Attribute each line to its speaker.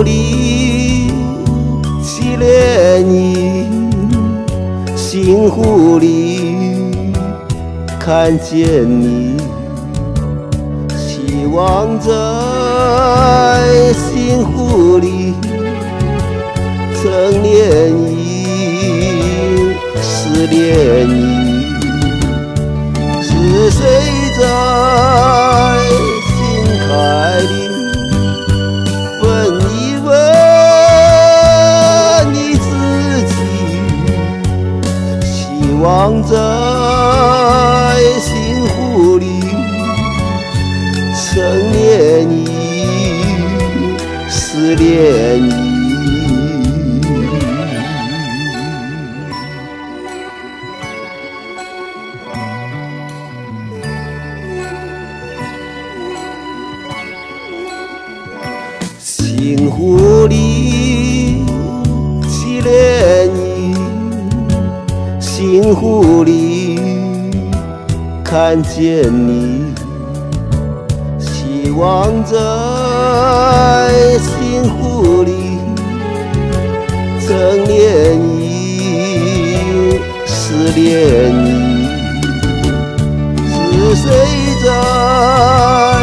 Speaker 1: 里纪念你，幸福里看见你，希望在幸福里成恋意，失恋意，是谁在心海里问一问你自己，希望在幸福里成恋意，失恋意。幸福里纪念你，幸福里看见你，希望在幸福里成恋意，失恋意，是谁在